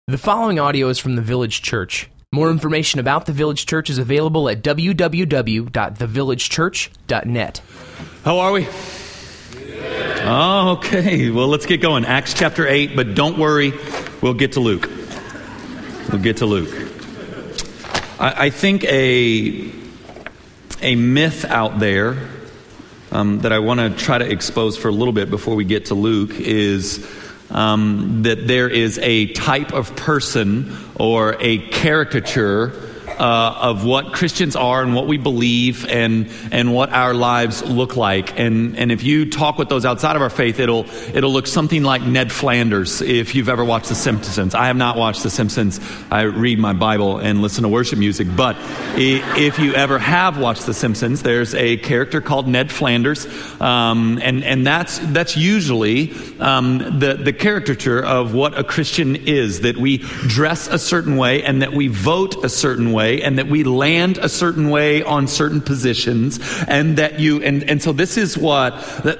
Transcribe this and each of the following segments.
The following audio is from the Village Church. More information about the Village Church is available at www.thevillagechurch.net. How are we? Oh, okay. Well, let's get going. Acts chapter 8, but don't worry, we'll get to Luke. I think a myth out there that I want to try to expose for a little bit before we get to Luke is that there is a type of person or a caricature of what Christians are and what we believe and what our lives look like. And if you talk with those outside of our faith, it'll look something like Ned Flanders, if you've ever watched The Simpsons. I have not watched The Simpsons. I read my Bible and listen to worship music. But if you ever have watched The Simpsons, there's a character called Ned Flanders. And that's usually the caricature of what a Christian is, that we dress a certain way and that we vote a certain way, and that we land a certain way on certain positions, and that so this is what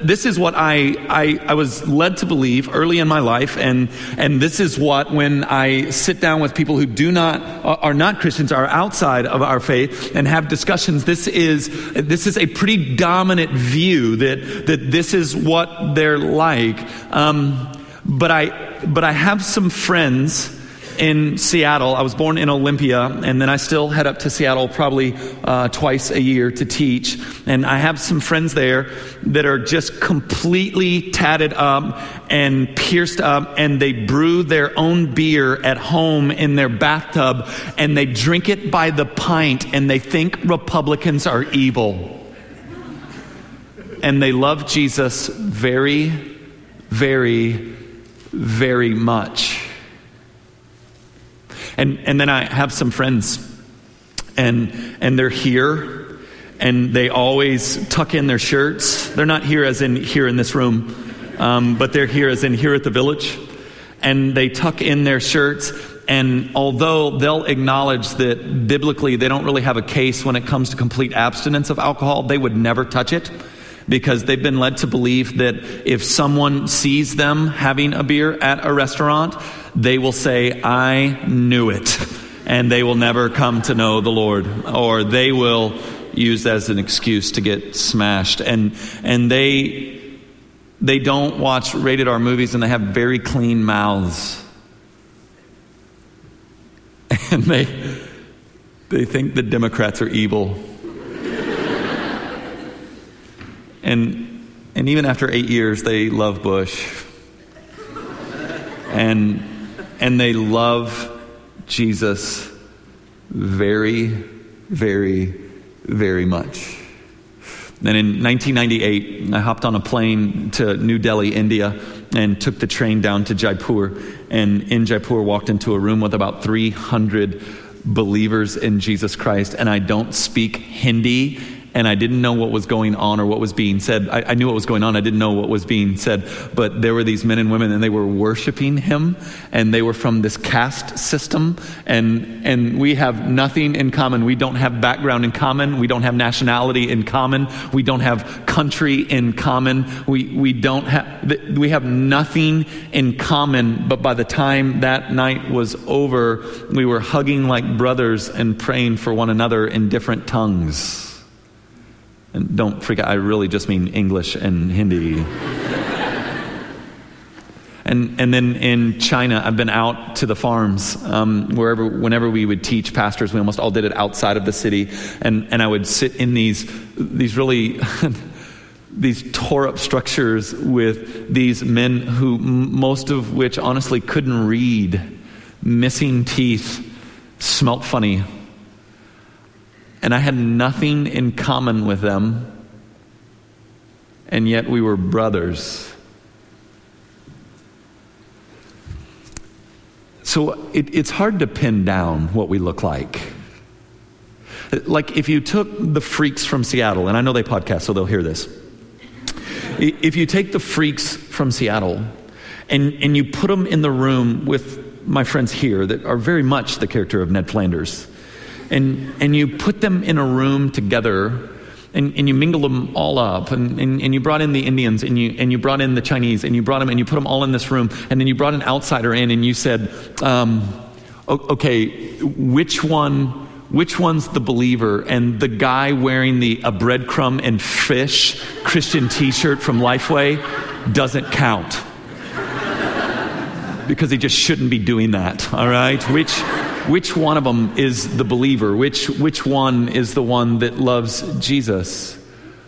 I was led to believe early in my life, and this is what, when I sit down with people who are not Christians, are outside of our faith, and have discussions, this is a pretty dominant view that this is what they're like. But I have some friends in Seattle. I was born in Olympia, and then I still head up to Seattle probably twice a year to teach. And I have some friends there that are just completely tatted up and pierced up, and they brew their own beer at home in their bathtub, and they drink it by the pint, and they think Republicans are evil. And they love Jesus very, very, very much. And then I have some friends, and they're here, and they always tuck in their shirts. They're not here as in here in this room, but they're here as in here at the Village. And they tuck in their shirts, and although they'll acknowledge that biblically they don't really have a case when it comes to complete abstinence of alcohol, they would never touch it, because they've been led to believe that if someone sees them having a beer at a restaurant, they will say, "I knew it," and they will never come to know the Lord, or they will use that as an excuse to get smashed. And they don't watch rated R movies, and they have very clean mouths. And they think the Democrats are evil. And even after 8 years, they love Bush. And they love Jesus very, very, very much. Then in 1998, I hopped on a plane to New Delhi, India, and took the train down to Jaipur. And in Jaipur, walked into a room with about 300 believers in Jesus Christ. And I don't speak Hindi, and I didn't know what was going on or what was being said. I knew what was going on. I didn't know what was being said. But there were these men and women, and they were worshiping him. And they were from this caste system. And we have nothing in common. We don't have background in common. We don't have nationality in common. We don't have country in common. We have nothing in common. But by the time that night was over, we were hugging like brothers and praying for one another in different tongues. And don't freak out, I really just mean English and Hindi. And then in China, I've been out to the farms, whenever we would teach pastors, we almost all did it outside of the city. And I would sit in these really these tore up structures with these men who, most of which honestly couldn't read, missing teeth, smelt funny. And I had nothing in common with them, and yet we were brothers. So it's hard to pin down what we look like. Like if you took the freaks from Seattle, and I know they podcast, so they'll hear this. If you take the freaks from Seattle and you put them in the room with my friends here that are very much the character of Ned Flanders, and you put them in a room together, and you mingled them all up, and you brought in the Indians, and you brought in the Chinese, and you brought them, and you put them all in this room, and then you brought an outsider in, and you said, okay, which one's the believer? And the guy wearing a breadcrumb and fish Christian t-shirt from Lifeway doesn't count. Because he just shouldn't be doing that, all right? Which one of them is the believer? Which one is the one that loves Jesus?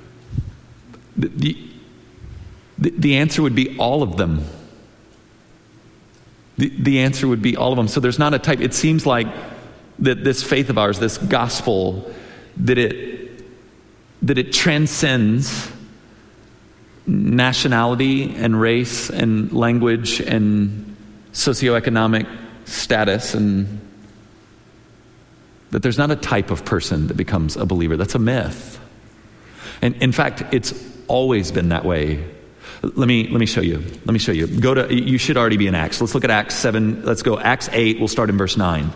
The answer would be all of them. The answer would be all of them. So there's not a type. It seems like that this faith of ours, this gospel, that it transcends nationality and race and language and socioeconomic status, and that there's not a type of person that becomes a believer. That's a myth. And in fact, it's always been that way. Let me show you. You should already be in Acts. Let's look at Acts 7. Let's go Acts 8. We'll start in verse 9.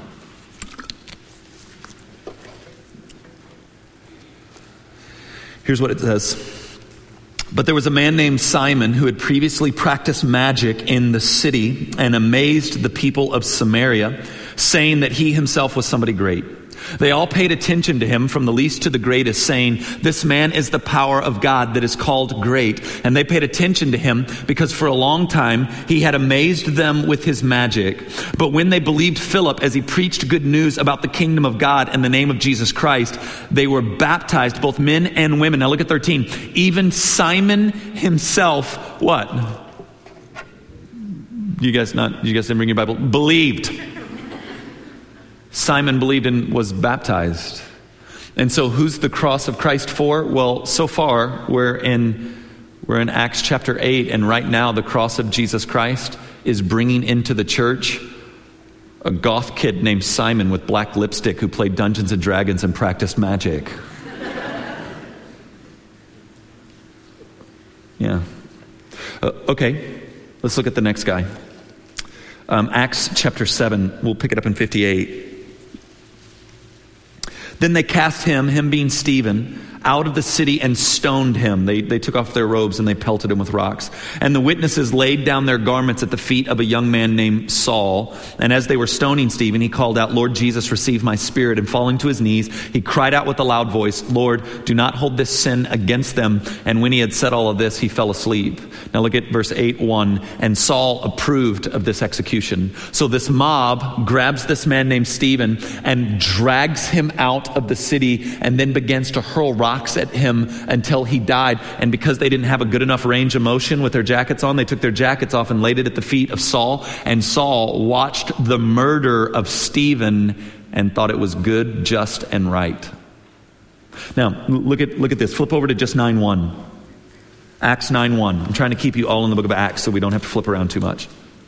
Here's what it says. But there was a man named Simon who had previously practiced magic in the city and amazed the people of Samaria, saying that he himself was somebody great. They all paid attention to him, from the least to the greatest, saying, "This man is the power of God that is called great." And they paid attention to him because for a long time he had amazed them with his magic. But when they believed Philip as he preached good news about the kingdom of God and the name of Jesus Christ, they were baptized, both men and women. Now look at 13. Even Simon himself, what? You guys didn't bring your Bible? Believed. Simon believed and was baptized. And so who's the cross of Christ for? Well, so far we're in Acts chapter 8, and right now the cross of Jesus Christ is bringing into the church a goth kid named Simon with black lipstick who played Dungeons and Dragons and practiced magic. Yeah. Okay, let's look at the next guy. Acts chapter 7, we'll pick it up in 58. Then they cast him being Stephen, out of the city and stoned him. They took off their robes and they pelted him with rocks. And the witnesses laid down their garments at the feet of a young man named Saul. And as they were stoning Stephen, he called out, "Lord Jesus, receive my spirit." And falling to his knees, he cried out with a loud voice, "Lord, do not hold this sin against them." And when he had said all of this, he fell asleep. Now look at verse 8:1. And Saul approved of this execution. So this mob grabs this man named Stephen and drags him out of the city, and then begins to hurl rocks at him until he died. And because they didn't have a good enough range of motion with their jackets on, they took their jackets off and laid it at the feet of Saul. And Saul watched the murder of Stephen and thought it was good, just, and right. Now, look at this. Flip over to just 9:1. Acts 9:1. I'm trying to keep you all in the book of Acts so we don't have to flip around too much.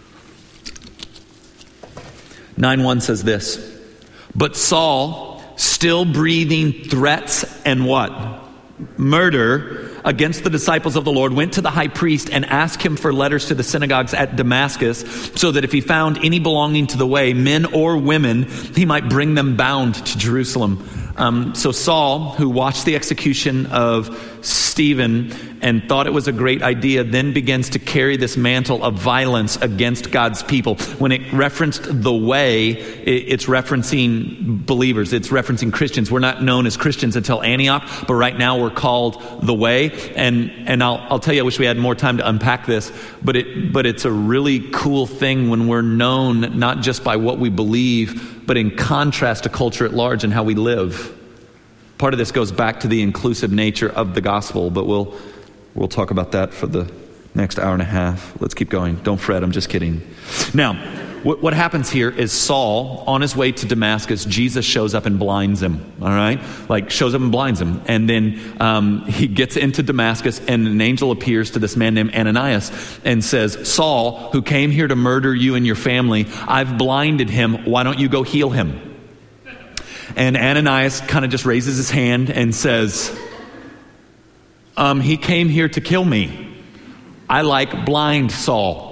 9:1 says this. But Saul, still breathing threats and what? Murder against the disciples of the Lord, went to the high priest and asked him for letters to the synagogues at Damascus, so that if he found any belonging to the way, men or women, he might bring them bound to Jerusalem. So Saul, who watched the execution of Stephen and thought it was a great idea, then begins to carry this mantle of violence against God's people. When it referenced the way, it's referencing believers. It's referencing Christians. We're not known as Christians until Antioch, but right now we're called the way. And I'll tell you, I wish we had more time to unpack this, but it's a really cool thing when we're known not just by what we believe, but in contrast to culture at large and how we live. Part of this goes back to the inclusive nature of the gospel, but we'll talk about that for the next hour and a half. Let's keep going. Don't fret, I'm just kidding. Now, what happens here is Saul, on his way to Damascus, Jesus shows up and blinds him, all right? Like, shows up and blinds him. And then he gets into Damascus, and an angel appears to this man named Ananias and says, "Saul, who came here to murder you and your family, I've blinded him. Why don't you go heal him?" And Ananias kind of just raises his hand and says, he came here to kill me. I like blind Saul.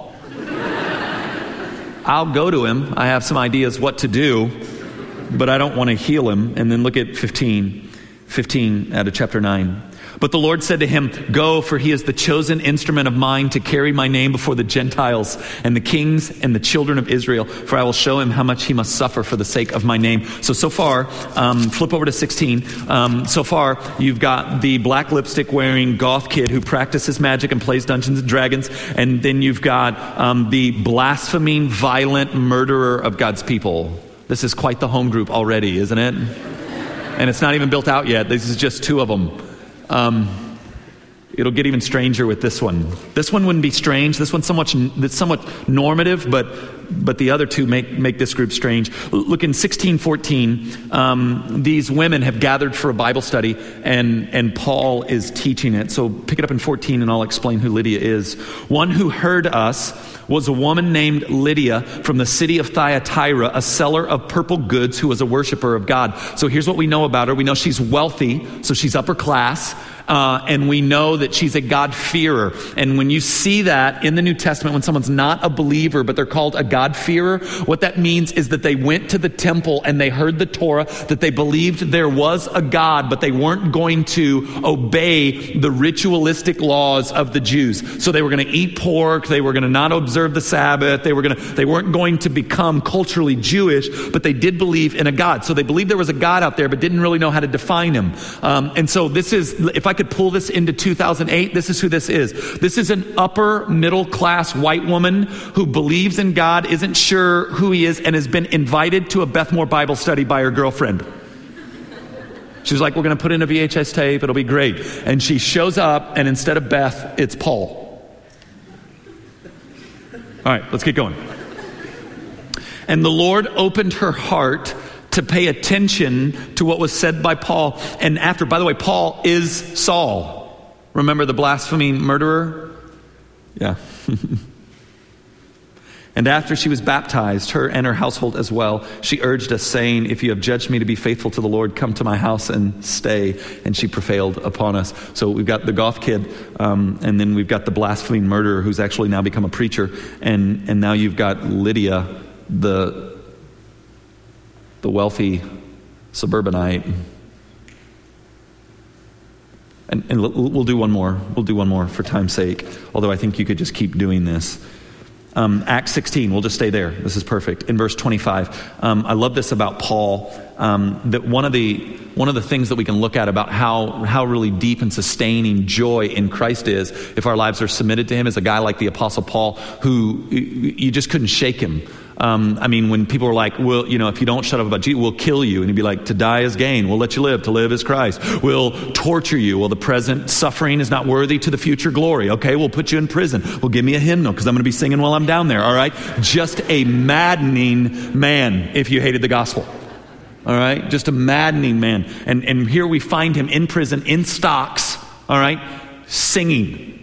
I'll go to him. I have some ideas what to do, but I don't want to heal him. And then look at 15 out of chapter 9. But the Lord said to him, "Go, for he is the chosen instrument of mine to carry my name before the Gentiles and the kings and the children of Israel, for I will show him how much he must suffer for the sake of my name." So far, flip over to 16. So far, you've got the black lipstick wearing goth kid who practices magic and plays Dungeons and Dragons. And then you've got the blaspheming, violent murderer of God's people. This is quite the home group already, isn't it? And it's not even built out yet. This is just two of them. It'll get even stranger with this one. This one wouldn't be strange. This one's somewhat normative, but the other two make this group strange. Look in 16:14. These women have gathered for a Bible study, and Paul is teaching it. So pick it up in 14, and I'll explain who Lydia is. "One who heard us was a woman named Lydia from the city of Thyatira, a seller of purple goods who was a worshiper of God." So here's what we know about her. We know she's wealthy, so she's upper class. And we know that she's a God-fearer. And when you see that in the New Testament, when someone's not a believer, but they're called a God-fearer, what that means is that they went to the temple and they heard the Torah, that they believed there was a God, but they weren't going to obey the ritualistic laws of the Jews. So they were going to eat pork, they were going to not observe the Sabbath, they weren't going to become culturally Jewish, but they did believe in a God. So they believed there was a God out there, but didn't really know how to define him. And so this is, if I could pull this into 2008, this is who this is. This is an upper middle class white woman who believes in God, isn't sure who he is, and has been invited to a Beth Moore Bible study by her girlfriend. She's like, "We're going to put in a VHS tape, it'll be great." And she shows up, and instead of Beth, it's Paul. All right, let's get going. "And the Lord opened her heart to pay attention to what was said by Paul." And after, by the way, Paul is Saul. Remember the blaspheming murderer? Yeah. "And after she was baptized, her and her household as well, she urged us, saying, 'If you have judged me to be faithful to the Lord, come to my house and stay.' And she prevailed upon us." So we've got the goth kid, and then we've got the blaspheming murderer who's actually now become a preacher. And now you've got Lydia, the wealthy suburbanite. And we'll do one more. We'll do one more for time's sake, although I think you could just keep doing this. Acts 16, we'll just stay there. This is perfect. In verse 25, I love this about Paul, that one of the things that we can look at about how really deep and sustaining joy in Christ is, if our lives are submitted to him, is a guy like the Apostle Paul, who you just couldn't shake him. I mean, when people were like, "Well, if you don't shut up about Jesus, we'll kill you." And he'd be like, "To die is gain. We'll let you live. To live is Christ. We'll torture you. Well, the present suffering is not worthy to the future glory. Okay, we'll put you in prison. Well, give me a hymnal because I'm going to be singing while I'm down there." All right? Just a maddening man if you hated the gospel. All right? Just a maddening man. And here we find him in prison, in stocks, all right, singing.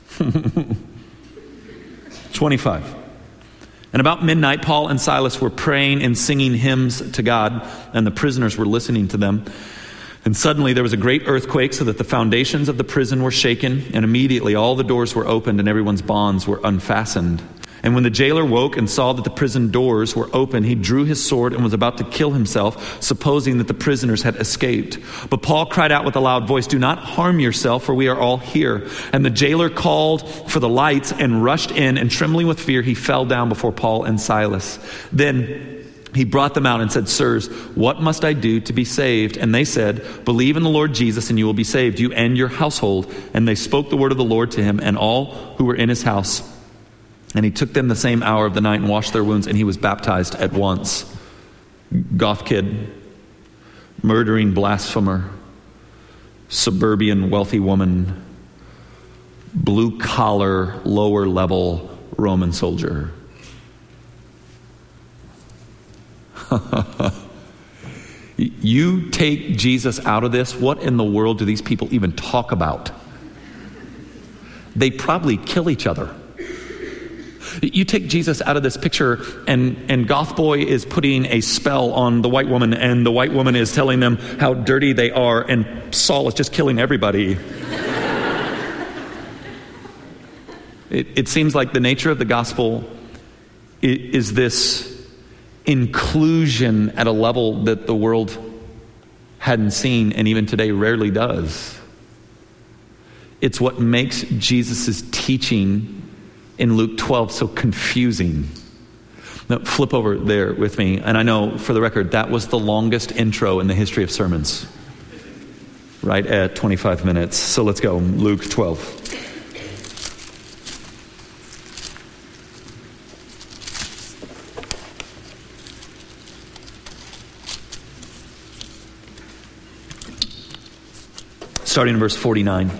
25. "And about midnight, Paul and Silas were praying and singing hymns to God, and the prisoners were listening to them. And suddenly there was a great earthquake, so that the foundations of the prison were shaken, and immediately all the doors were opened and everyone's bonds were unfastened. And when the jailer woke and saw that the prison doors were open, he drew his sword and was about to kill himself, supposing that the prisoners had escaped. But Paul cried out with a loud voice, 'Do not harm yourself, for we are all here.' And the jailer called for the lights and rushed in, and trembling with fear, he fell down before Paul and Silas. Then he brought them out and said, 'Sirs, what must I do to be saved?' And they said, 'Believe in the Lord Jesus, and you will be saved, you and your household.' And they spoke the word of the Lord to him and all who were in his house. And he took them the same hour of the night and washed their wounds, and he was baptized at once." Goth kid, murdering blasphemer, suburban wealthy woman, blue collar, lower level Roman soldier. You take Jesus out of this, what in the world do these people even talk about? They probably kill each other. You take Jesus out of this picture, and Goth Boy is putting a spell on the white woman, and the white woman is telling them how dirty they are, and Saul is just killing everybody. It seems like the nature of the gospel is this inclusion at a level that the world hadn't seen, and even today rarely does. It's what makes Jesus' teaching in Luke 12 so confusing. Now, flip over there with me. And I know, for the record, that was the longest intro in the history of sermons. Right at 25 minutes. So let's go. Luke 12. Starting in verse 49.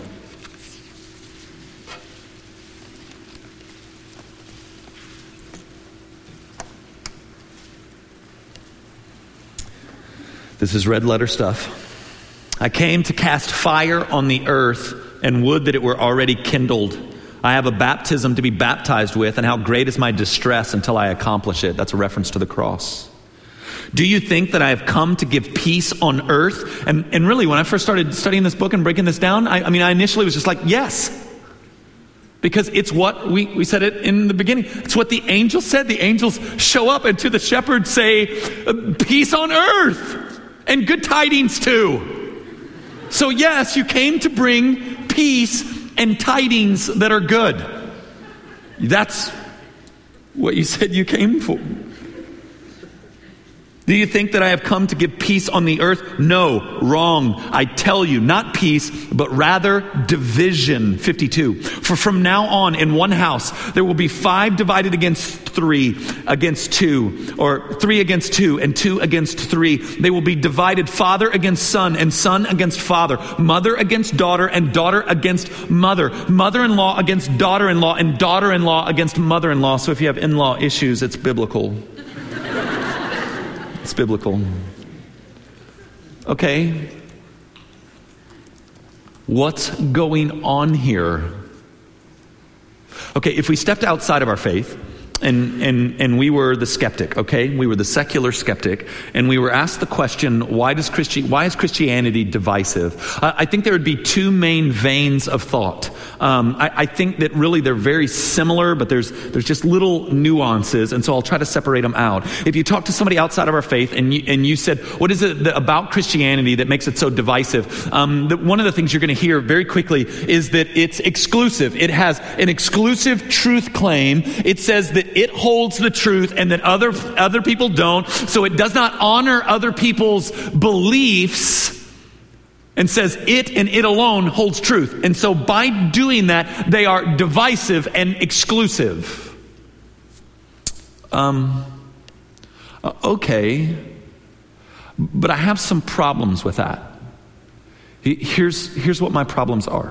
This is red letter stuff. I came to cast fire on the earth, and would that it were already kindled. I have a baptism to be baptized with, and how great is my distress until I accomplish it. That's a reference to the cross. Do you think that I have come to give peace on earth? And really, when I first started studying this book and breaking this down, I initially was just like, yes. Because it's what, we said it in the beginning, it's what the angels said. The angels show up and to the shepherds say, peace on earth and good tidings too. So yes, you came to bring peace and tidings that are good. That's what you said you came for. Do you think that I have come to give peace on the earth? No, wrong. I tell you, not peace, but rather division. 52. For from now on, in one house, there will be 5 divided against 3 against 2, or 3 against 2, and 2 against 3. They will be divided, father against son, and son against father, mother against daughter, and daughter against mother, mother-in-law against daughter-in-law, and daughter-in-law against mother-in-law. So if you have in-law issues, it's biblical. It's biblical. Okay. What's going on here? Okay, if we stepped outside of our faith and we were the skeptic, okay? We were the secular skeptic, and we were asked the question, why is Christianity divisive? I think there would be 2 main veins of thought. I think that really they're very similar, but there's just little nuances, and so I'll try to separate them out. If you talk to somebody outside of our faith and you said, what is it about Christianity that makes it so divisive? One of the things you're going to hear very quickly is that it's exclusive. It has an exclusive truth claim. It says that it holds the truth and that other people don't. So it does not honor other people's beliefs, and says it and it alone holds truth. And so by doing that, they are divisive and exclusive. Okay, but I have some problems with that. Here's what my problems are.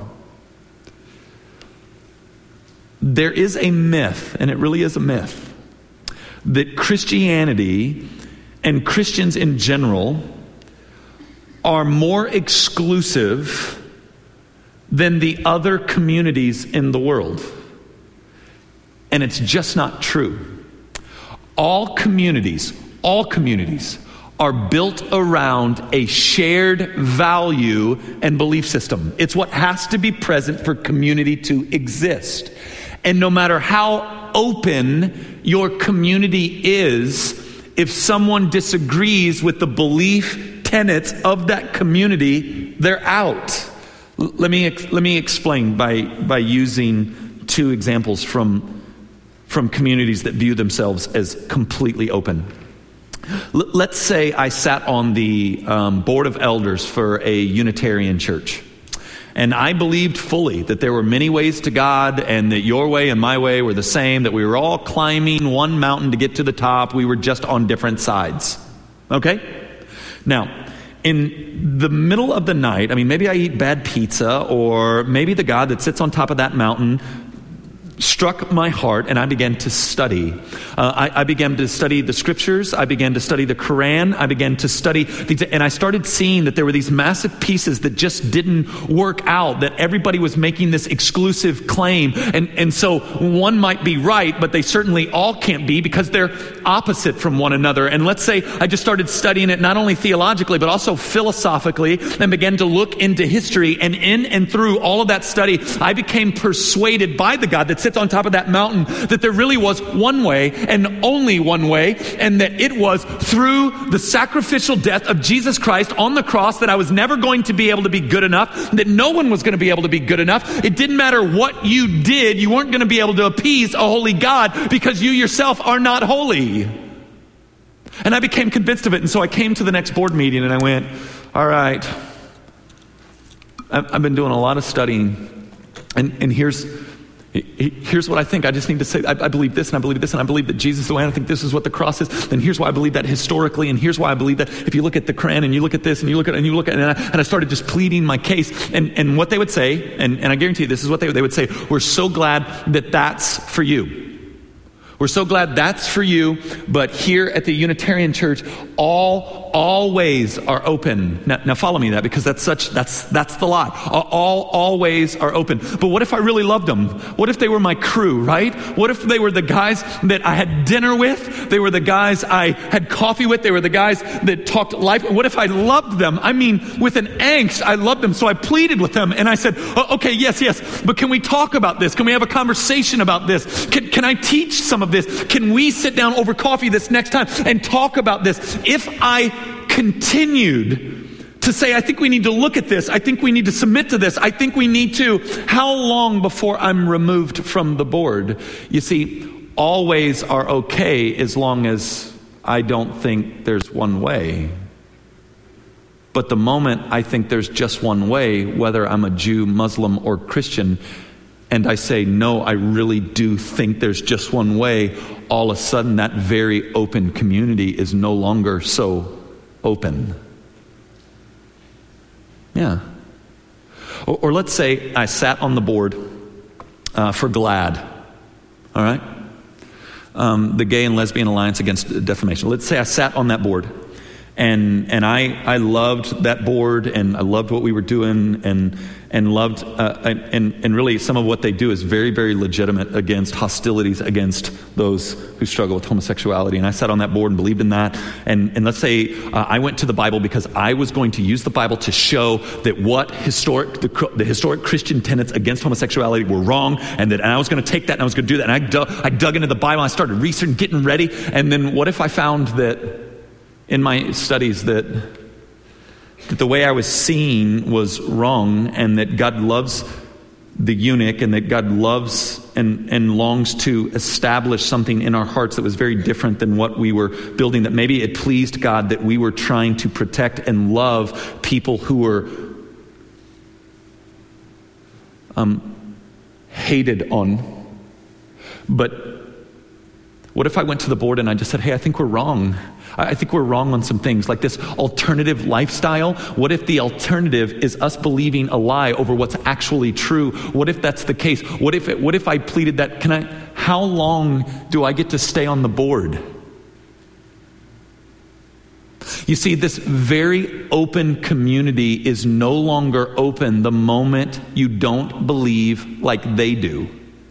There is a myth, and it really is a myth, that Christianity and Christians in general are more exclusive than the other communities in the world. And it's just not true. All communities are built around a shared value and belief system. It's what has to be present for community to exist. And no matter how open your community is, if someone disagrees with the belief tenets of that community, they're out. Let me explain by using 2 examples from communities that view themselves as completely open. Let's say I sat on the board of elders for a Unitarian church. And I believed fully that there were many ways to God, and that your way and my way were the same, that we were all climbing one mountain to get to the top. We were just on different sides. Okay? Now, in the middle of the night, maybe I eat bad pizza, or maybe the God that sits on top of that mountain struck my heart, and I began to study. I began to study the scriptures. I began to study the Quran. I began to study these, and I started seeing that there were these massive pieces that just didn't work out, that everybody was making this exclusive claim. And so one might be right, but they certainly all can't be, because they're opposite from one another. And let's say I just started studying it not only theologically, but also philosophically, and began to look into history. And in and through all of that study, I became persuaded by the God that sits sits on top of that mountain, that there really was one way and only one way, and that it was through the sacrificial death of Jesus Christ on the cross, that I was never going to be able to be good enough, that no one was going to be able to be good enough. It didn't matter what you did, you weren't going to be able to appease a holy God because you yourself are not holy. And I became convinced of it, and so I came to the next board meeting and I went, all right, I've been doing a lot of studying, and here's what I think. I just need to say, I believe this, and I believe this, and I believe that Jesus is the way, and I think this is what the cross is. Then here's why I believe that historically, and here's why I believe that if you look at the Quran, and you look at this, and you look at, and I started just pleading my case. And what they would say, and I guarantee you this is what they would say, we're so glad that that's for you. We're so glad that's for you, but here at the Unitarian Church, all ways are open. Now follow me that, because that's the lie. All ways are open. But what if I really loved them? What if they were my crew, right? What if they were the guys that I had dinner with? They were the guys I had coffee with. They were the guys that talked life. What if I loved them? I mean, with an angst, I loved them. So I pleaded with them and I said, okay, yes, but can we talk about this? Can we have a conversation about this? Can I teach some of this? Can we sit down over coffee this next time and talk about this? If I continued to say, I think we need to look at this, I think we need to submit to this, I think we need to, how long before I'm removed from the board? You see, all ways are okay as long as I don't think there's one way. But the moment I think there's just one way, whether I'm a Jew, Muslim, or Christian, and I say, no, I really do think there's just one way, all of a sudden that very open community is no longer so open. Yeah. Or let's say I sat on the board for GLAAD, all right? The Gay and Lesbian Alliance Against Defamation. Let's say I sat on that board. And I loved that board, and I loved what we were doing, and loved and really some of what they do is very, very legitimate against hostilities against those who struggle with homosexuality. And I sat on that board and believed in that. And let's say I went to the Bible because I was going to use the Bible to show that what the historic Christian tenets against homosexuality were wrong, and I was going to take that and I was going to do that. And I dug into the Bible, and I started researching, getting ready. And then what if I found that in my studies that the way I was seeing was wrong, and that God loves the eunuch, and that God loves and longs to establish something in our hearts that was very different than what we were building, that maybe it pleased God that we were trying to protect and love people who were hated on. But what if I went to the board and I just said, hey, I think we're wrong. I think we're wrong on some things, like this alternative lifestyle. What if the alternative is us believing a lie over what's actually true? What if that's the case? What if I pleaded that? How long do I get to stay on the board? You see, this very open community is no longer open the moment you don't believe like they do.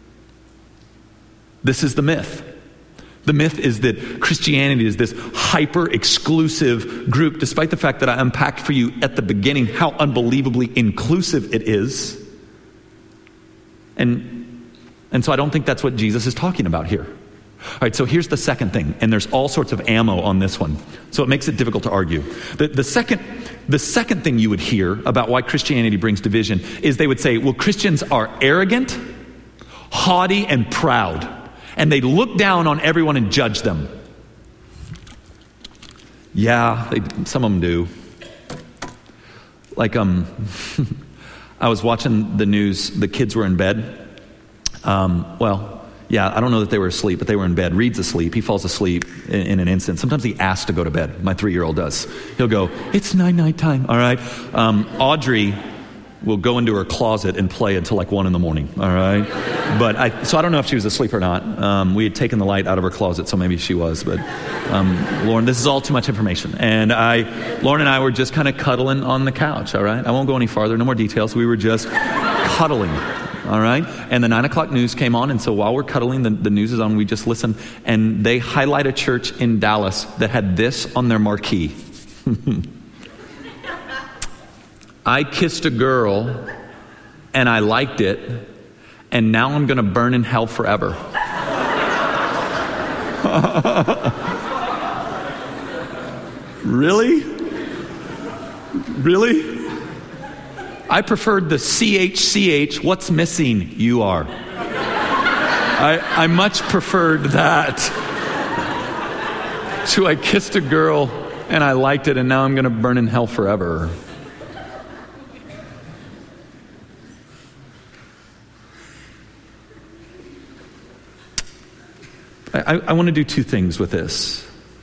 This is the myth. The myth is that Christianity is this hyper-exclusive group, despite the fact that I unpacked for you at the beginning how unbelievably inclusive it is. And so I don't think that's what Jesus is talking about here. All right, so here's the second thing, and there's all sorts of ammo on this one, so it makes it difficult to argue. The second thing you would hear about why Christianity brings division is they would say, well, Christians are arrogant, haughty, and proud. And they look down on everyone and judge them. Yeah, some of them do. Like, I was watching the news. The kids were in bed. Yeah, I don't know that they were asleep, but they were in bed. Reed's asleep. He falls asleep in an instant. Sometimes he asks to go to bed. My 3-year-old does. He'll go, it's night time. All right. Audrey will go into her closet and play until like 1 a.m, all right? So I don't know if she was asleep or not. We had taken the light out of her closet, so maybe she was. But Lauren, this is all too much information. And Lauren and I were just kind of cuddling on the couch, all right? I won't go any farther, no more details. We were just cuddling, all right? And the 9 o'clock news came on, and so while we're cuddling, the news is on, we just listen. And they highlight a church in Dallas that had this on their marquee. I kissed a girl, and I liked it, and now I'm going to burn in hell forever. Really? Really? I preferred the CHCH, what's missing? You are. I much preferred that to I kissed a girl and I liked it and now I'm going to burn in hell forever. I want to do two things with this.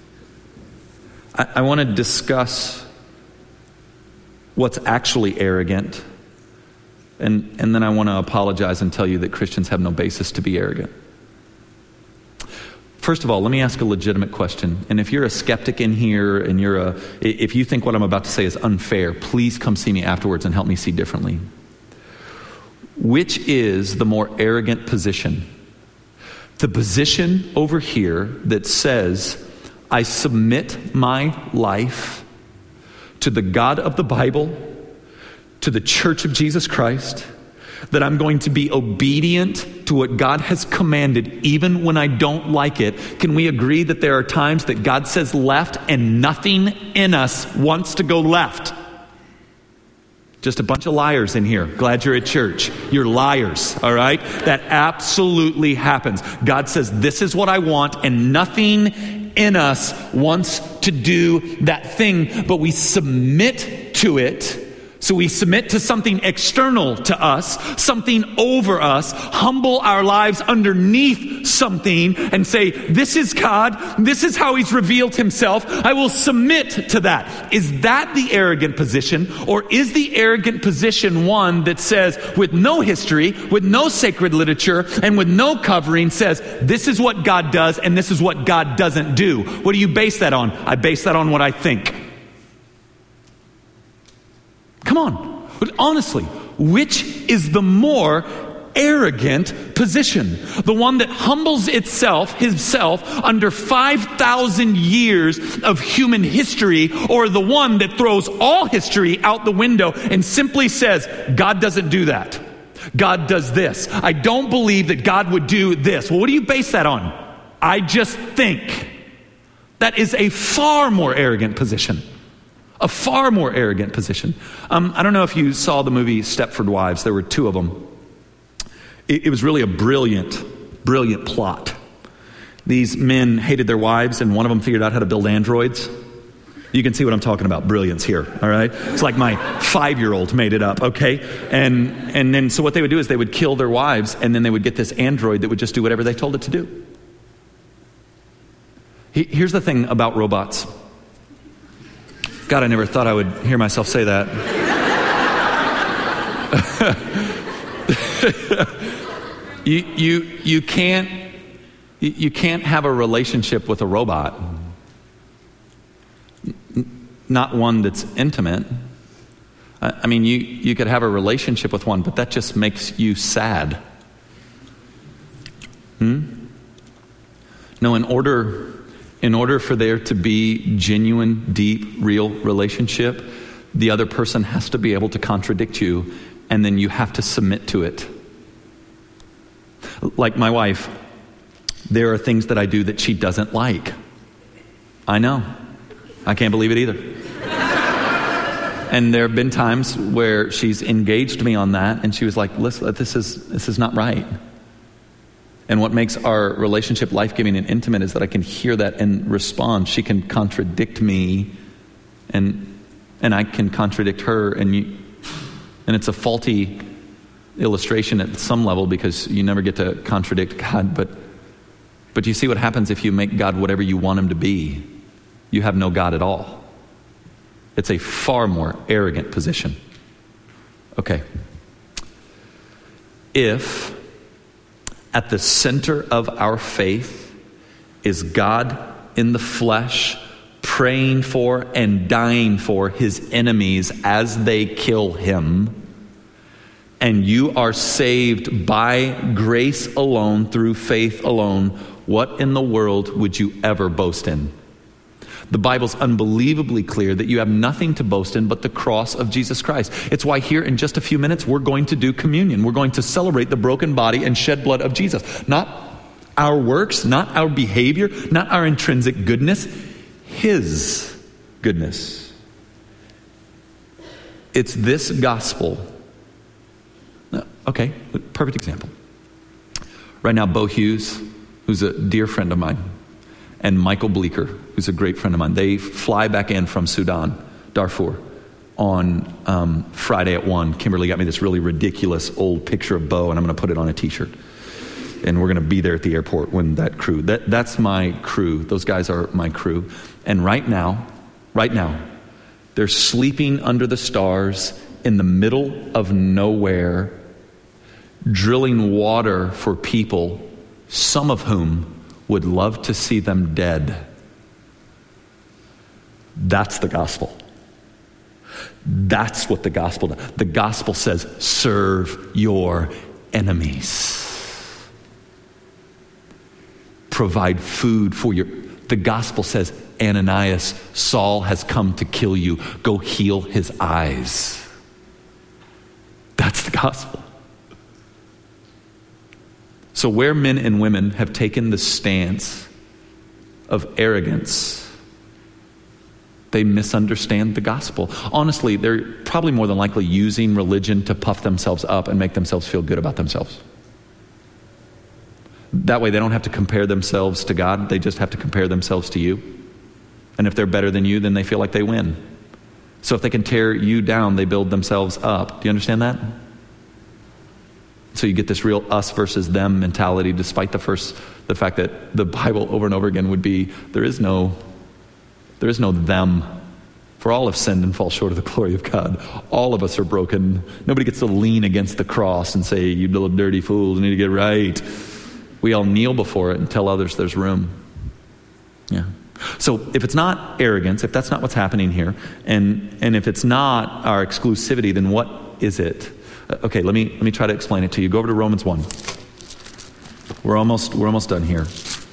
I want to discuss what's actually arrogant, and then I want to apologize and tell you that Christians have no basis to be arrogant. First of all, let me ask a legitimate question. And if you're a skeptic in here and if you think what I'm about to say is unfair, please come see me afterwards and help me see differently. Which is the more arrogant position? The position over here that says, I submit my life to the God of the Bible, to the Church of Jesus Christ, that I'm going to be obedient to what God has commanded even when I don't like it. Can we agree that there are times that God says left and nothing in us wants to go left? Just a bunch of liars in here. Glad you're at church. You're liars, all right? That absolutely happens. God says, this is what I want, and nothing in us wants to do that thing, but we submit to it. So we submit to something external to us, something over us, humble our lives underneath something and say, this is God, this is how He's revealed Himself, I will submit to that. Is that the arrogant position, or is the arrogant position one that says, with no history, with no sacred literature, and with no covering, says, this is what God does and this is what God doesn't do? What do you base that on? I base that on what I think. Come on. But honestly, which is the more arrogant position? The one that humbles himself under 5,000 years of human history, or the one that throws all history out the window and simply says, God doesn't do that. God does this. I don't believe that God would do this. Well, what do you base that on? I just think. That is a far more arrogant position. A far more arrogant position. I don't know if you saw the movie Stepford Wives. There were two of them. It was really a brilliant plot. These men hated their wives, and one of them figured out how to build androids. You can see what I'm talking about. Brilliance here, all right? It's like my 5-year-old made it up, okay? And then so what they would do is they would kill their wives, and then they would get this android that would just do whatever they told it to do. Here's the thing about robots. God, I never thought I would hear myself say that. You can't have a relationship with a robot. Not one that's intimate. I mean, you could have a relationship with one, but that just makes you sad. No, in order for there to be genuine, deep, real relationship, the other person has to be able to contradict you, and then you have to submit to it. Like my wife, there are things that I do that she doesn't like. I know. I can't believe it either. And there have been times where she's engaged me on that, and she was like, listen, this is not right. And what makes our relationship life-giving and intimate is that I can hear that and respond. She can contradict me, and I can contradict her, and it's a faulty illustration at some level because you never get to contradict God. But you see what happens if you make God whatever you want Him to be? You have no God at all. It's a far more arrogant position. Okay. If at the center of our faith is God in the flesh, praying for and dying for His enemies as they kill Him, and you are saved by grace alone, through faith alone, what in the world would you ever boast in? The Bible's unbelievably clear that you have nothing to boast in but the cross of Jesus Christ. It's why here in just a few minutes we're going to do communion. We're going to celebrate the broken body and shed blood of Jesus. Not our works, not our behavior, not our intrinsic goodness, His goodness. It's this gospel. Okay, perfect example. Right now, Bo Hughes, who's a dear friend of mine, and Michael Bleeker, who's a great friend of mine, they fly back in from Sudan, Darfur, on Friday at 1. Kimberly got me this really ridiculous old picture of Bo, and I'm going to put it on a t-shirt. And we're going to be there at the airport when that crew, that's my crew. Those guys are my crew. And right now, they're sleeping under the stars in the middle of nowhere, drilling water for people, some of whom would love to see them dead. That's the gospel. That's what the gospel does. The gospel says, serve your enemies. Provide food for your... The gospel says, Ananias, Saul has come to kill you. Go heal his eyes. That's the gospel. So where men and women have taken the stance of arrogance, they misunderstand the gospel. Honestly, they're probably more than likely using religion to puff themselves up and make themselves feel good about themselves. That way they don't have to compare themselves to God. They just have to compare themselves to you. And if they're better than you, then they feel like they win. So if they can tear you down, they build themselves up. Do you understand that? So you get this real us versus them mentality, despite the fact that the Bible over and over again would be, there is no them. For all have sinned and fall short of the glory of God. All of us are broken. Nobody gets to lean against the cross and say, you little dirty fools, you need to get right. We all kneel before it and tell others there's room. Yeah. So if it's not arrogance, if that's not what's happening here, and if it's not our exclusivity, then what is it? Okay, let me try to explain it to you. Go over to Romans 1. We're almost done here.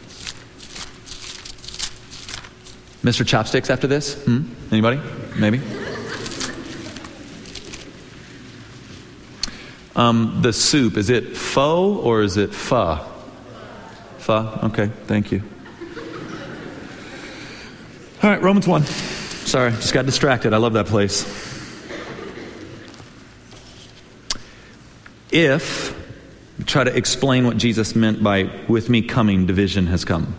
Mr. Chopsticks after this? Anybody? Maybe? The soup, is it pho or is it pho? Pho? Okay, thank you. All right, Romans 1. Sorry, just got distracted. I love that place. If, try to explain what Jesus meant by, with me coming, division has come.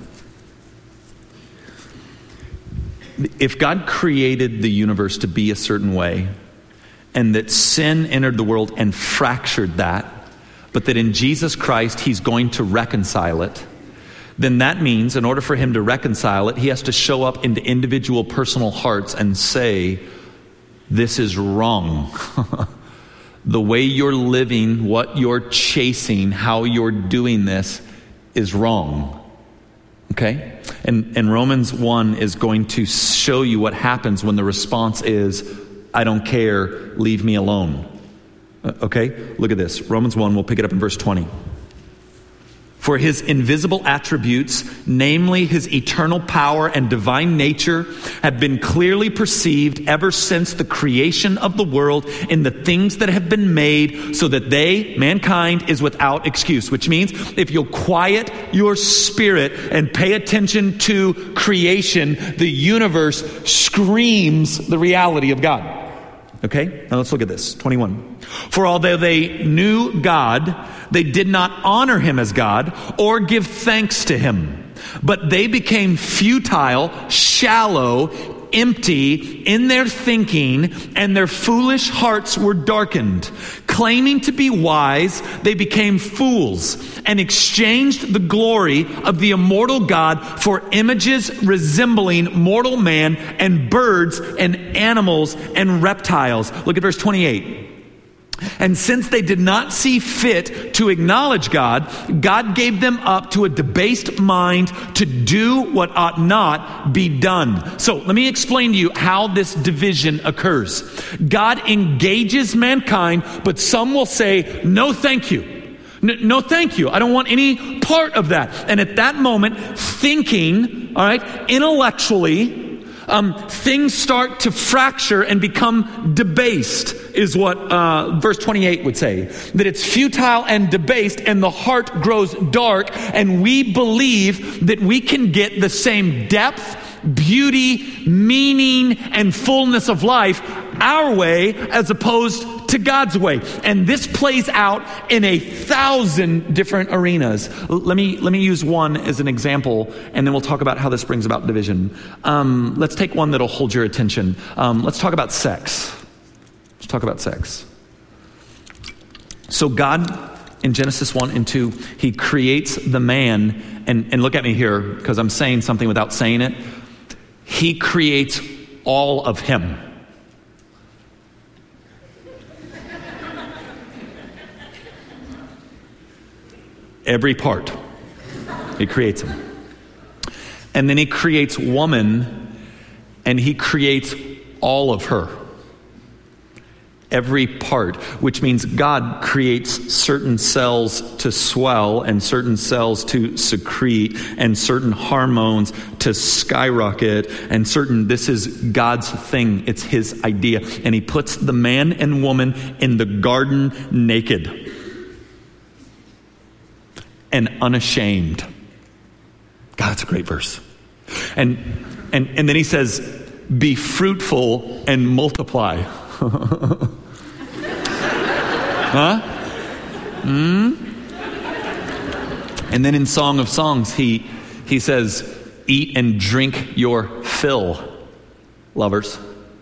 If God created the universe to be a certain way, and that sin entered the world and fractured that, but that in Jesus Christ He's going to reconcile it, then that means in order for Him to reconcile it, He has to show up into individual personal hearts and say, this is wrong. The way you're living, what you're chasing, how you're doing this is wrong. Okay? And Romans 1 is going to show you what happens when the response is, I don't care, leave me alone. Okay? Look at this. Romans 1, we'll pick it up in verse 20. For His invisible attributes, namely His eternal power and divine nature, have been clearly perceived ever since the creation of the world in the things that have been made, so that mankind, is without excuse. Which means if you'll quiet your spirit and pay attention to creation, the universe screams the reality of God. Okay, now let's look at this. 21. For although they knew God, they did not honor Him as God or give thanks to Him. But they became futile, shallow, empty in their thinking, and their foolish hearts were darkened. Claiming to be wise, they became fools and exchanged the glory of the immortal God for images resembling mortal man and birds and animals and reptiles. Look at verse 28. And since they did not see fit to acknowledge God, God gave them up to a debased mind to do what ought not be done. So let me explain to you how this division occurs. God engages mankind, but some will say, no thank you. No thank you. I don't want any part of that. And at that moment, thinking, all right, intellectually, things start to fracture and become debased, is what verse 28 would say. That it's futile and debased, and the heart grows dark, and we believe that we can get the same depth, beauty, meaning, and fullness of life our way as opposed to God's way. And this plays out in 1,000 different arenas. Let me use one as an example, and then we'll talk about how this brings about division. Let's take one that'll hold your attention. Let's talk about sex. Let's talk about sex. So God, in Genesis 1 and 2, he creates the man, and look at me here, because I'm saying something without saying it. He creates all of him. Every part. He creates him. And then he creates woman, and he creates all of her. Every part, which means God creates certain cells to swell and certain cells to secrete and certain hormones to skyrocket and this is God's thing. It's his idea. And he puts the man and woman in the garden naked and unashamed. God, that's a great verse. And then he says, be fruitful and multiply. Huh? And then in Song of Songs, he says, eat and drink your fill, lovers.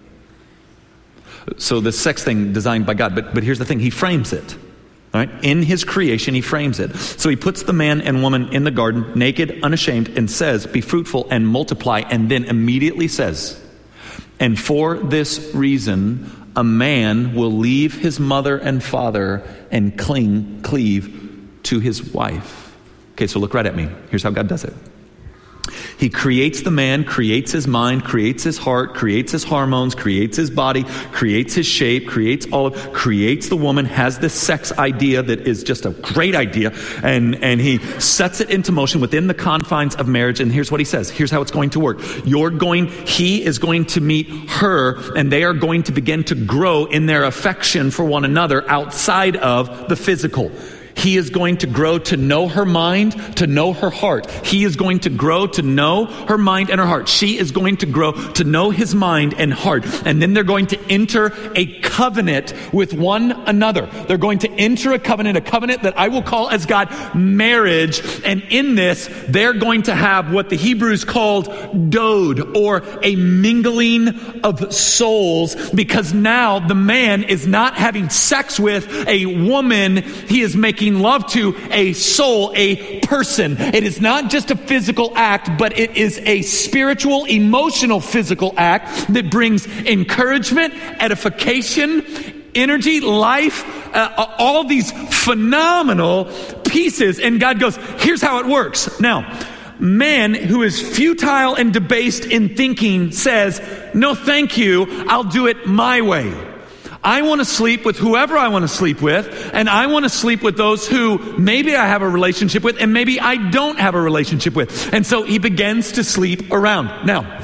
So the sex thing designed by God, but here's the thing, he frames it. All right? In his creation, he frames it. So he puts the man and woman in the garden, naked, unashamed, and says, be fruitful and multiply, and then immediately says, and for this reason, a man will leave his mother and father and cleave to his wife. Okay, so look right at me. Here's how God does it. He creates the man, creates his mind, creates his heart, creates his hormones, creates his body, creates his shape, creates the woman, has this sex idea that is just a great idea, and he sets it into motion within the confines of marriage. And here's what he says. Here's how it's going to work. He is going to meet her, and they are going to begin to grow in their affection for one another outside of the physical. He is going to grow to know her mind, to know her heart. He is going to grow to know her mind and her heart. She is going to grow to know his mind and heart. And then they're going to enter a covenant with one another. They're going to enter a covenant that I will call as God marriage. And in this, they're going to have what the Hebrews called dode, or a mingling of souls, because now the man is not having sex with a woman. He is making love to a soul, a person. It is not just a physical act, but it is a spiritual, emotional, physical act that brings encouragement, edification, energy, life, all these phenomenal pieces. And God goes, here's how it works. Now, man who is futile and debased in thinking says, no, thank you. I'll do it my way. I want to sleep with whoever I want to sleep with, and I want to sleep with those who maybe I have a relationship with and maybe I don't have a relationship with. And so he begins to sleep around. Now,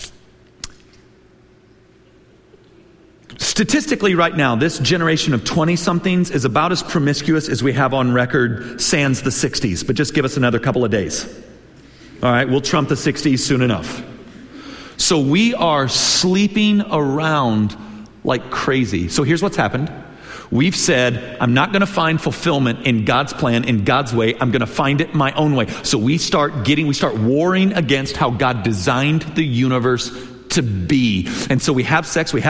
statistically right now, this generation of 20-somethings is about as promiscuous as we have on record sans the 60s, but just give us another couple of days. All right, we'll trump the 60s soon enough. So we are sleeping around like crazy. So here's what's happened. We've said, I'm not going to find fulfillment in God's plan, in God's way. I'm going to find it my own way. So we start warring against how God designed the universe to be. And so we have sex, but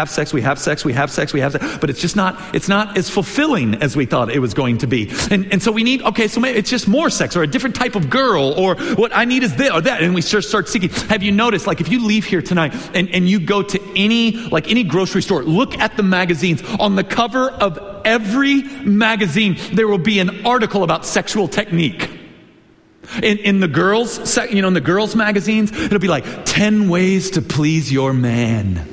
it's not as fulfilling as we thought it was going to be. And so we need, so maybe it's just more sex, or a different type of girl, or what I need is this or that. And we start seeking. Have you noticed, like, if you leave here tonight and you go to any grocery store, look at the magazines. On the cover of every magazine, there will be an article about sexual technique. In the girls, in the girls' magazines, it'll be like 10 ways to please your man,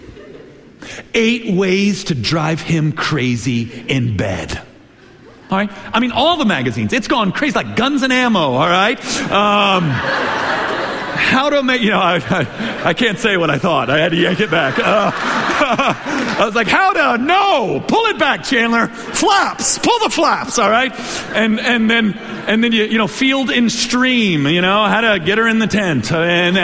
8 ways to drive him crazy in bed. All right, I mean, all the magazines, it's gone crazy, like Guns and Ammo. All right, how to make, I can't say what I thought. I had to yank it back. I was like, no, pull it back, Chandler. Flaps, pull the flaps, all right? And then you field and stream, how to get her in the tent. And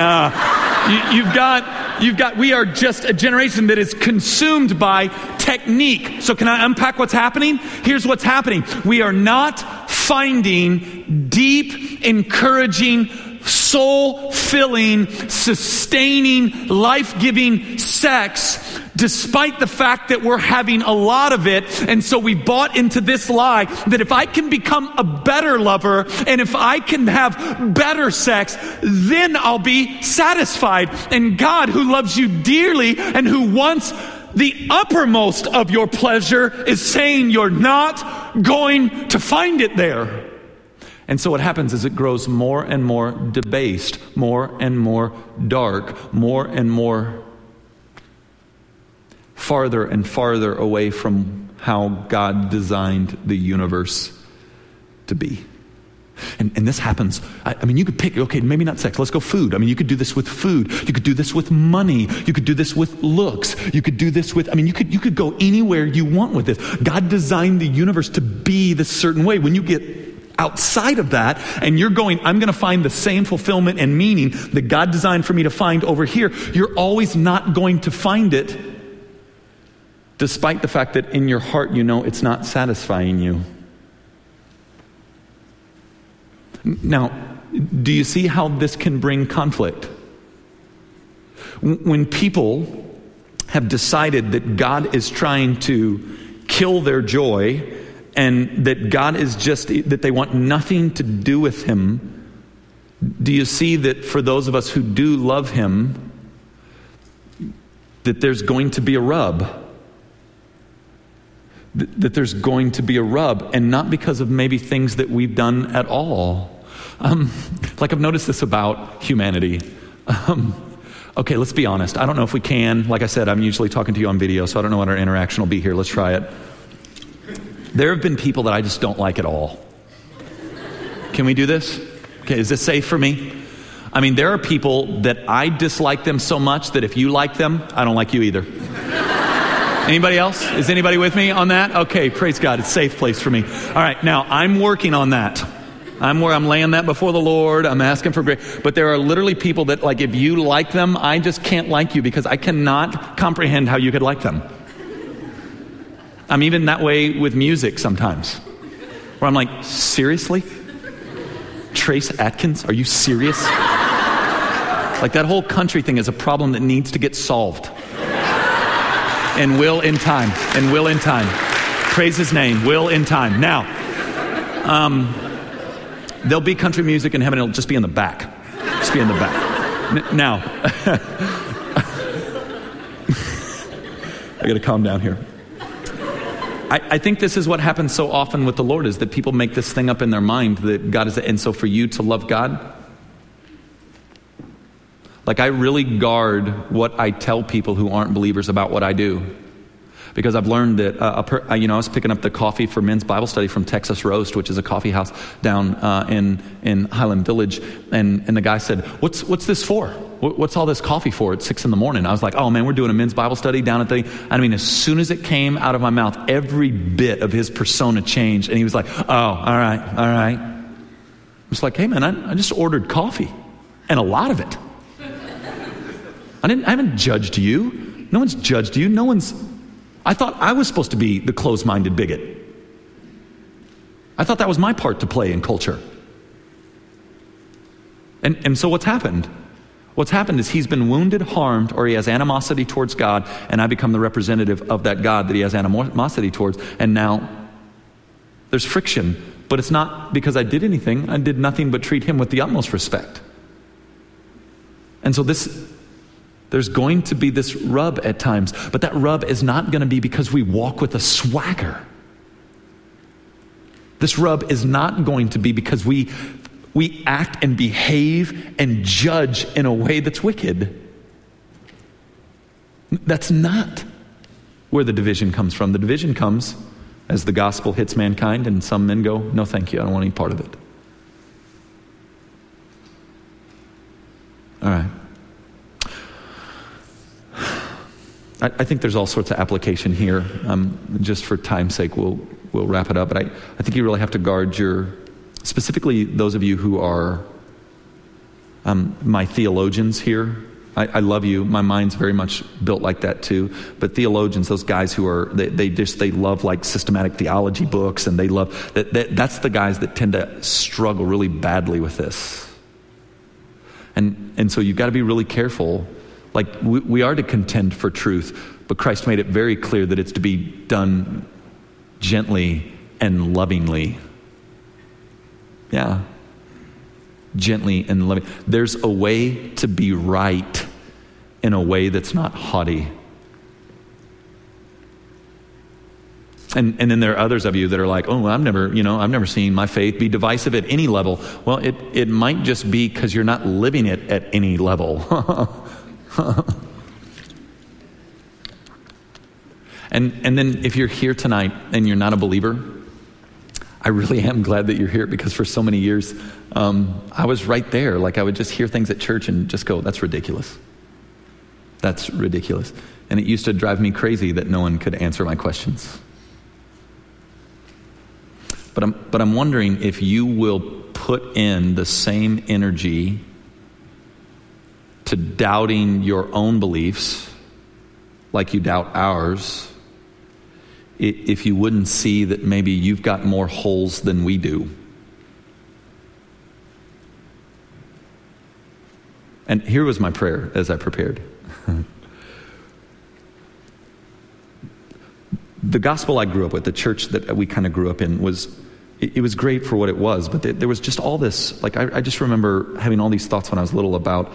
we are just a generation that is consumed by technique. So can I unpack what's happening? Here's what's happening. We are not finding deep, encouraging, soul-filling, sustaining, life-giving sex, despite the fact that we're having a lot of it. And so we bought into this lie that if I can become a better lover and if I can have better sex, then I'll be satisfied. And God, who loves you dearly and who wants the uppermost of your pleasure, is saying you're not going to find it there. And so what happens is it grows more and more debased, more and more dark, more and more farther and farther away from how God designed the universe to be. And this happens, you could pick, okay, maybe not sex, let's go food. You could do this with food. You could do this with money. You could do this with looks. You could do this with, you could go anywhere you want with this. God designed the universe to be this certain way. When you get outside of that, and you're going, I'm going to find the same fulfillment and meaning that God designed for me to find over here, you're always not going to find it, despite the fact that in your heart it's not satisfying you. Now, do you see how this can bring conflict? When people have decided that God is trying to kill their joy, and that God is that they want nothing to do with Him, do you see that for those of us who do love Him, that there's going to be a rub? That there's going to be a rub, and not because of maybe things that we've done at all. I've noticed this about humanity. Okay, let's be honest. I don't know if we can. Like I said, I'm usually talking to you on video, so I don't know what our interaction will be here. Let's try it. There have been people that I just don't like at all. Can we do this? Okay, is this safe for me? There are people that I dislike them so much that if you like them, I don't like you either. Anybody else? Is anybody with me on that? Okay, praise God. It's a safe place for me. All right, now I'm working on that. I'm laying that before the Lord. I'm asking for grace. But there are literally people that, if you like them, I just can't like you because I cannot comprehend how you could like them. I'm even that way with music sometimes, where I'm like, seriously? Trace Atkins? Are you serious? That whole country thing is a problem that needs to get solved. And will in time. And will in time. Praise His name. Will in time. Now, there'll be country music in heaven. It'll just be in the back. Just be in the back. Now, I got to calm down here. I think this is what happens so often with the Lord, is that people make this thing up in their mind that God is, and so for you to love God, I really guard what I tell people who aren't believers about what I do. Because I've learned that, I was picking up the coffee for men's Bible study from Texas Roast, which is a coffee house down in Highland Village. And the guy said, what's this for? What's all this coffee for at 6 a.m? I was like, oh man, we're doing a men's Bible study down at the... as soon as it came out of my mouth, every bit of his persona changed. And he was like, oh, all right. I was like, hey man, I just ordered coffee. And a lot of it. I haven't judged you. No one's judged you. I thought I was supposed to be the closed-minded bigot. I thought that was my part to play in culture. And so what's happened? What's happened is he's been wounded, harmed, or he has animosity towards God, and I become the representative of that God that he has animosity towards, and now there's friction. But it's not because I did anything. I did nothing but treat him with the utmost respect. And so there's going to be this rub at times, but that rub is not going to be because we walk with a swagger. This rub is not going to be because we act and behave and judge in a way that's wicked. That's not where the division comes from. The division comes as the gospel hits mankind and some men go, no thank you, I don't want any part of it. I think there's all sorts of application here. Just for time's sake, we'll wrap it up. But I think you really have to guard specifically those of you who are my theologians here. I love you. My mind's very much built like that too. But theologians, those guys who they love like systematic theology books, and they love that's the guys that tend to struggle really badly with this. And so you've got to be really careful. Like we are to contend for truth, but Christ made it very clear that it's to be done gently and lovingly. Yeah. Gently and loving. There's a way to be right in a way that's not haughty. And then there are others of you that are like, oh, I've never seen my faith be divisive at any level. Well, it might just be because you're not living it at any level. And then if you're here tonight and you're not a believer, I really am glad that you're here, because for so many years, I was right there. Like I would just hear things at church and just go, that's ridiculous. That's ridiculous. And it used to drive me crazy that no one could answer my questions. But I'm wondering if you will put in the same energy to doubting your own beliefs like you doubt ours, if you wouldn't see that maybe you've got more holes than we do. And here was my prayer as I prepared. The gospel I grew up with, the church that we kind of grew up in, it was great for what it was, but there was just all this, like I just remember having all these thoughts when I was little about,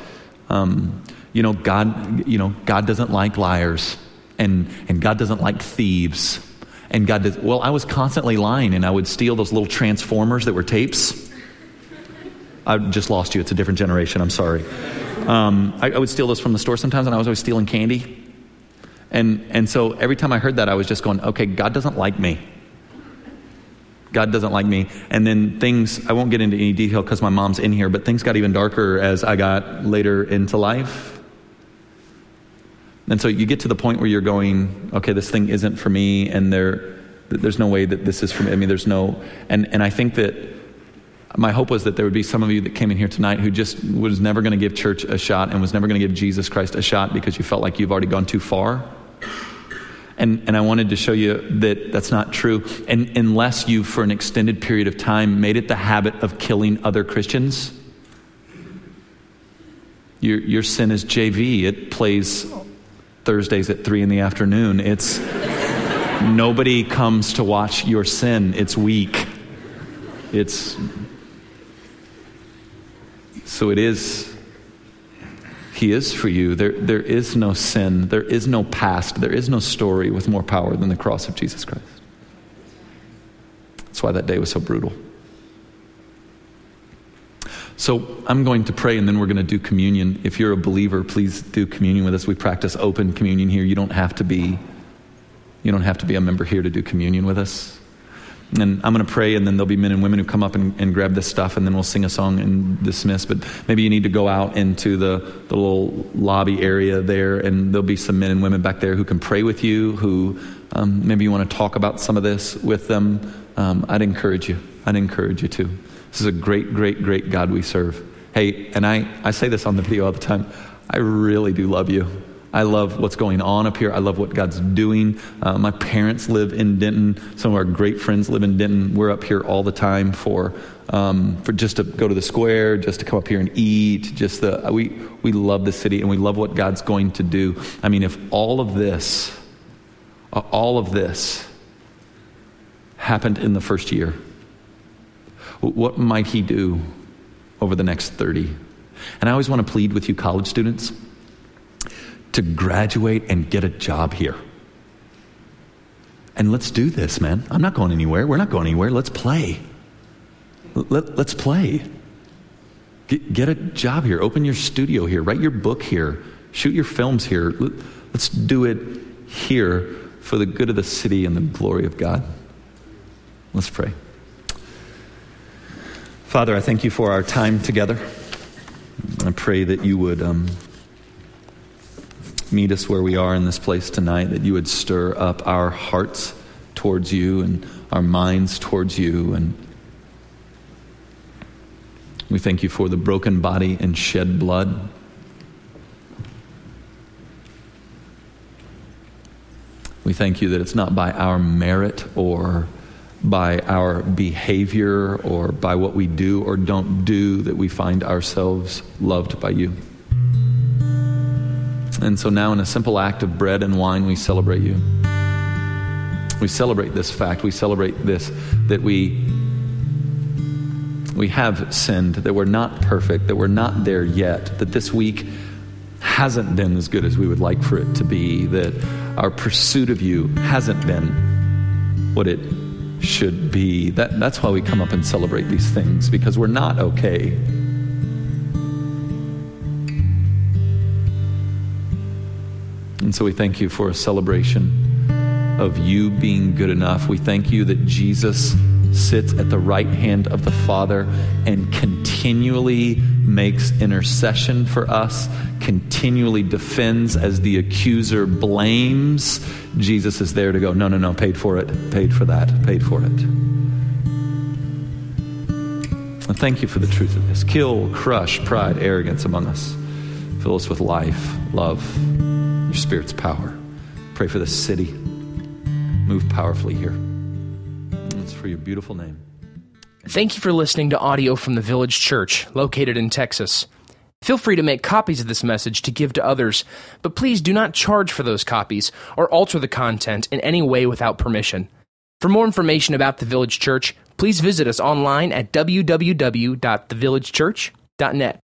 God doesn't like liars, and God doesn't like thieves. And God does, well, I was constantly lying, and I would steal those little transformers that were tapes. I just lost you. It's a different generation. I'm sorry. I would steal those from the store sometimes, and I was always stealing candy. And so every time I heard that, I was just going, okay, God doesn't like me. God doesn't like me. And then things, I won't get into any detail because my mom's in here, but things got even darker as I got later into life. And so you get to the point where you're going, okay, this thing isn't for me, and there's no way that this is for me. I mean, there's no, and I think that my hope was that there would be some of you that came in here tonight who just was never going to give church a shot and was never going to give Jesus Christ a shot because you felt like you've already gone too far. And I wanted to show you that that's not true. And unless you, for an extended period of time, made it the habit of killing other Christians, your sin is JV. It plays Thursdays at 3 p.m. It's nobody comes to watch your sin. It's weak. So it is. He is for you. There is no sin. There is no past. There is no story with more power than the cross of Jesus Christ. That's why that day was so brutal. So I'm going to pray, and then we're going to do communion. If you're a believer, please do communion with us. We practice open communion here. You don't have to be a member here to do communion with us. And I'm going to pray, and then there'll be men and women who come up and grab this stuff, and then we'll sing a song and dismiss. But maybe you need to go out into the little lobby area there, and there'll be some men and women back there who can pray with you, who maybe you want to talk about some of this with them. I'd encourage you to. This is a great, great, great God we serve. Hey, and I say this on the video all the time, I really do love you. I love what's going on up here. I love what God's doing. My parents live in Denton. Some of our great friends live in Denton. We're up here all the time for just to go to the square, just to come up here and eat. We love the city, and we love what God's going to do. I mean, if all of this happened in the first year, what might He do over the next 30? And I always want to plead with you college students to graduate and get a job here. And let's do this, man. I'm not going anywhere. We're not going anywhere. Let's play. Let's play. Get a job here. Open your studio here. Write your book here. Shoot your films here. Let's do it here for the good of the city and the glory of God. Let's pray. Father, I thank you for our time together. I pray that you would meet us where we are in this place tonight, that you would stir up our hearts towards you and our minds towards you. And we thank you for the broken body and shed blood. We thank you that it's not by our merit or by our behavior or by what we do or don't do that we find ourselves loved by you. And so now in a simple act of bread and wine, we celebrate you. We celebrate this fact. We celebrate this, that we have sinned, that we're not perfect, that we're not there yet, that this week hasn't been as good as we would like for it to be, that our pursuit of you hasn't been what it should be. That's why we come up and celebrate these things, because we're not okay. And so we thank you for a celebration of you being good enough. We thank you that Jesus sits at the right hand of the Father and continually makes intercession for us, continually defends as the accuser blames. Jesus is there to go, no, paid for it, paid for that, paid for it. And thank you for the truth of this. Kill, crush pride, arrogance among us. Fill us with life, love, your Spirit's power. Pray for this city. Move powerfully here. It's for your beautiful name. Thank you for listening to audio from the Village Church, located in Texas. Feel free to make copies of this message to give to others, but please do not charge for those copies or alter the content in any way without permission. For more information about the Village Church, please visit us online at www.thevillagechurch.net.